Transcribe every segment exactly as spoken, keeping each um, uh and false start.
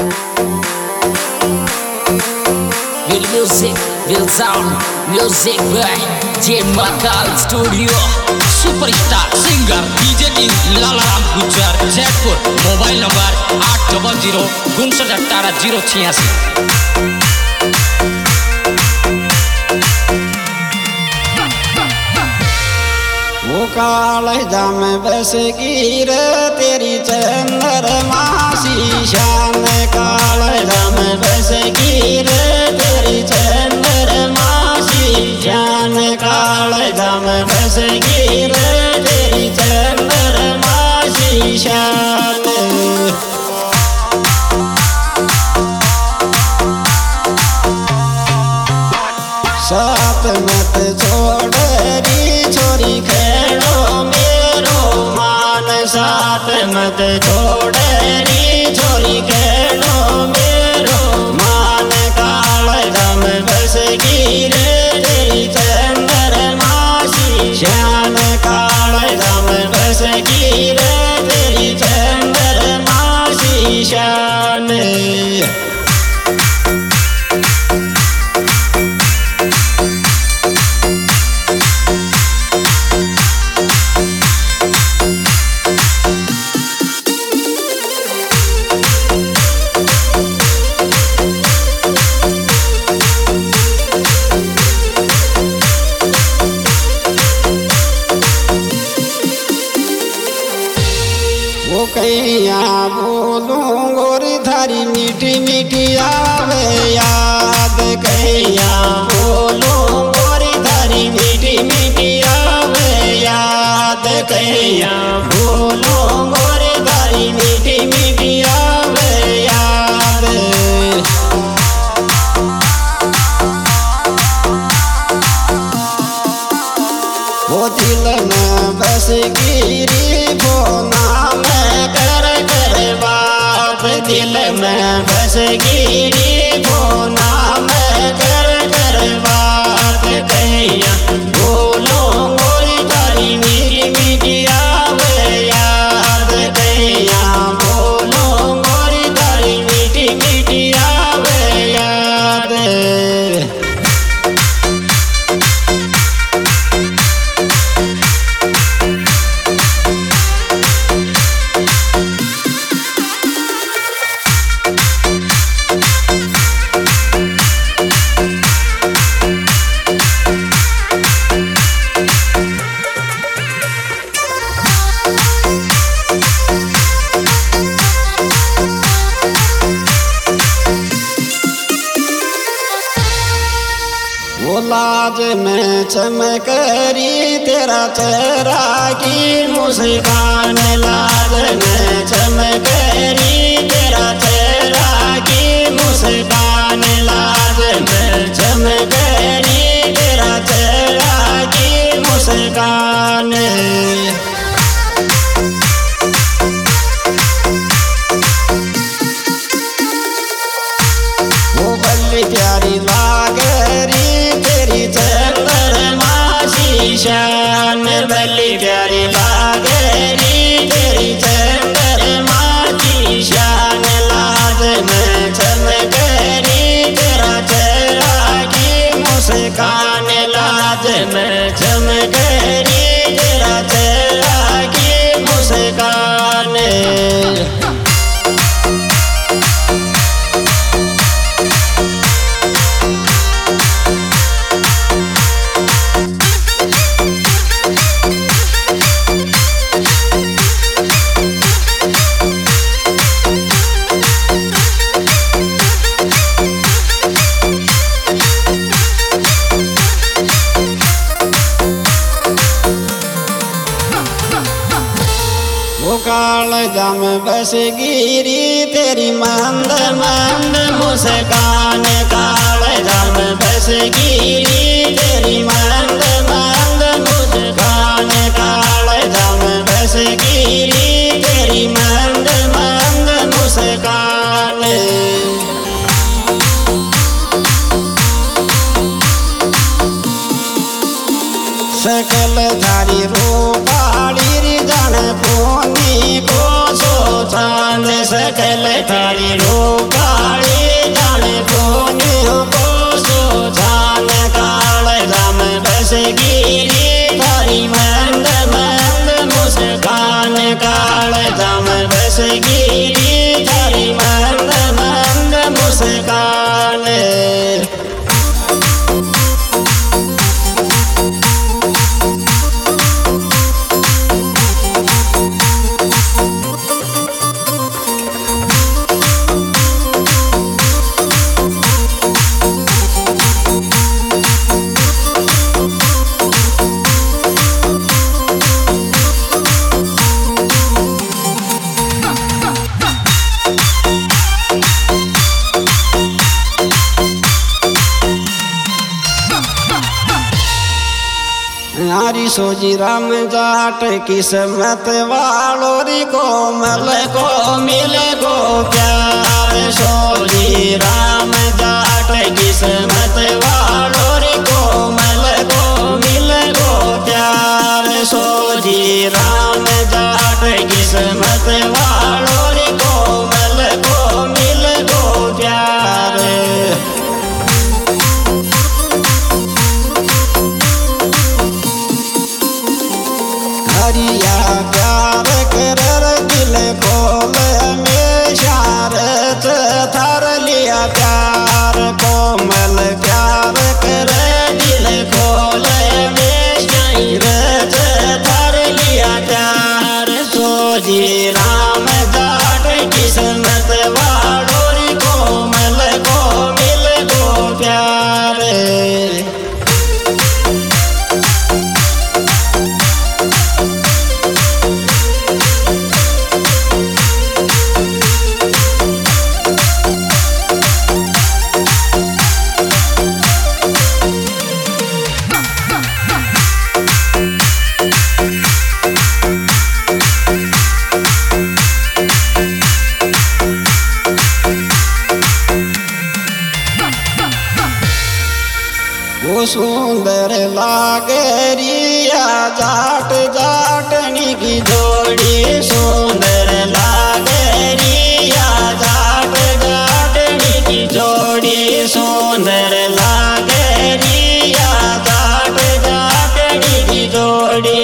Will music, will sound, music by J Mahakal Studio. Superstar singer DJ king Lalaram Gujjar Jaipur. Mobile number आठ double zero उनसठ अठारह zero छियासी। वो कालजा में बस गिर तेरी चंद्रमा सी शान, कालजा में बस गिर तेरी चंद्रमा सी शान, कालजा में बस गिर तेरी चंद्रमा सी शान। साथ मत छोड़ री छोरी खेलो मेरो मान, साथ मत छोड़ री छोरी खेलो मेरो मान, कालजा में बस गिर तेरी चंद्रमा सी शान, कालजा में बस गिर तेरी चंद्रमा सी शान। वो कैया बोलूं गोरी थारी मीठी मीठी आवे याद, कैया बोलूं गोरी थारी मीठी मीठी आवे याद, कैया बोलूं गोरी थारी मीठी मीठी आवे याद। वो दिल में बस गिरी वो नाम कर कर बात, दिल में बस गिरी वो नाम कर कर बात, कैया बोलो गोरी तारी मीठी मीठी आवे याद, कैया बोलो गोरी तारी मीठी मीठी आवे याद। वो लाज में चमकरी तेरा चेहरा की मुस्कान, लाज में चमकरी तेरा चेहरा की मुस्कान, लाज में चमकरी तेरा चेहरा की मुस्कान। वो बल्ली प्यारी लागरी तेरी चंद्रमा सी शान, बल्ली प्यारी लागरी तेरी चंद्रमा की शान, लाज में चमकरी तेरा चेहरा की मुस्कान, लाज में चमकरी तेरा चेहरा की मुस्कान। कालजा में बस गिरी तेरी मंद मंद मुस्कान, कालजा में बस गिरी तेरी मंद मंद मुस्कान, कालजा में बस गिरी तेरी मंद मंद मुस्कान। सकल धारी रूपाली जान पोनी को सोचान, सकल थारी रूपाली जाने पुण्य को सो जान काल जाम बस गिरी थारी मंद मंद मुस्कान काल जाम बस गिरी थारी मंद मंद मुस्कान। हरी सोजी राम जाट किस्मत वालों री कोमल को मिले गो प्यार। सोजी राम जाट किस्मत वालों री कोमल को मिले गो प्यार। सोजी राम जाट किस्मत वालों री कोमल को मिले गो प्यार। हरिया प्यार कर दिल खोल हमेशा रत थार लिया प्यार। कोमल प्यार कर दिल खोल हमेशा रत थार लिया प्यार। सोजी राम जाट किस्मत वालों री कोमल को मिल गो प्यार। वो सुंदर लागे रिया जाट जाटनी की जोड़ी। सुंदर लागे रिया जाट जाटनी की जोड़ी। सुंदर लागे रिया जाट जाटनी की जोड़ी।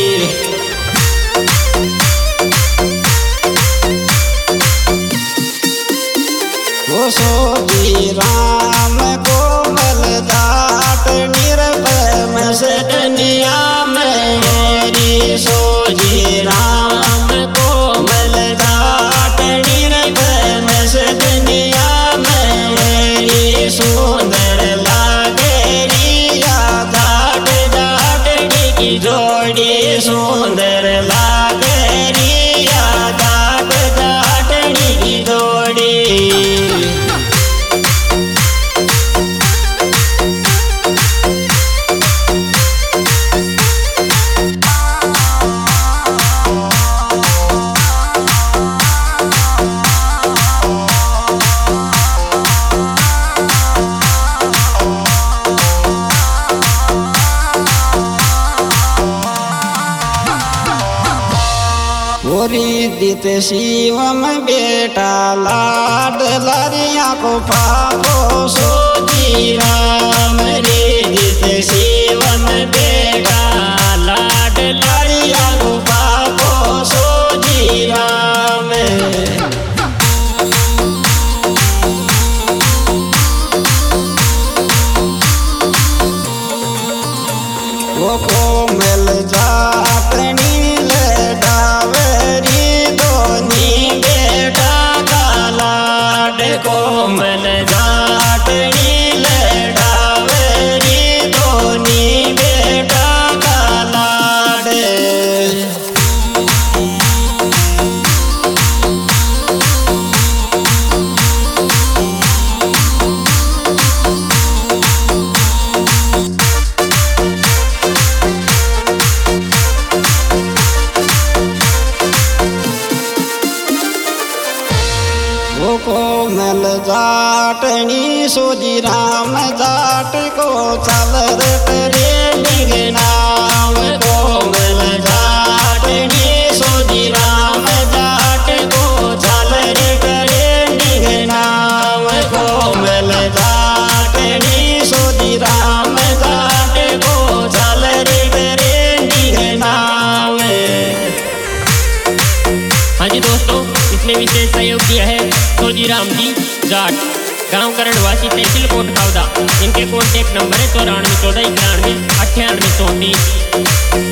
वो सोजी राम कोमल जाट निर्भय मसनिया मेरी। सोजी राम कोमल जाट निर्भय मसनिया मेरी। सुंदर लागे रिया जाट जाटनी की जोड़ी। सुंदर लागे रिया जाट जाटनी की जोड़ी। रिदित शिवम बेटा लाड लरिया को पापो। सोजी राम रिदित शिवम बेटा लाड लरिया को पापो। सोजी राम वो कोमल जाटनी डावरी दोनी बेटा का लाड। कोमल जाटनी डावरी दोनी बेटा का लाड। वो कोमल जाटनी सोजी राम जाट को चल रे नाम। कोमल जाटनी सोजी राम जाट को चल रे राम जी जाट, गांव करणवासी, तहसील कोट खावदा। इनके कॉन्टेक्ट नंबर है चौरानवे चौदह इक्यानवे अट्ठानवे चौंतीस।